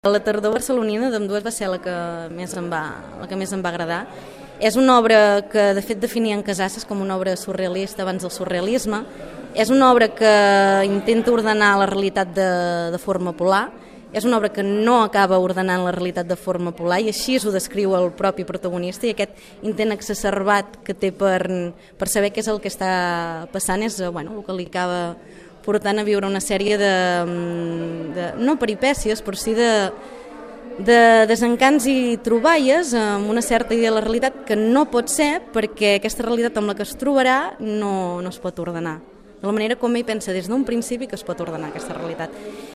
La tardor barcelonina d'ambdues va ser la que més em va agradar. És una obra que de fet definien Casassas com una obra surrealista abans del surrealisme. És una obra que intenta ordenar la realitat de forma polar. És una obra que no acaba ordenant la realitat de forma polar i així ho descriu el propi protagonista, i aquest intent exacerbat que té per saber què és el que està passant és el que li acaba portant a viure una sèrie de no peripècies, però sí de desencants i troballes amb una certa idea de la realitat que no pot ser, perquè aquesta realitat amb la que es trobarà no es pot ordenar. De la manera com ell pensa des d'un principi que es pot ordenar aquesta realitat.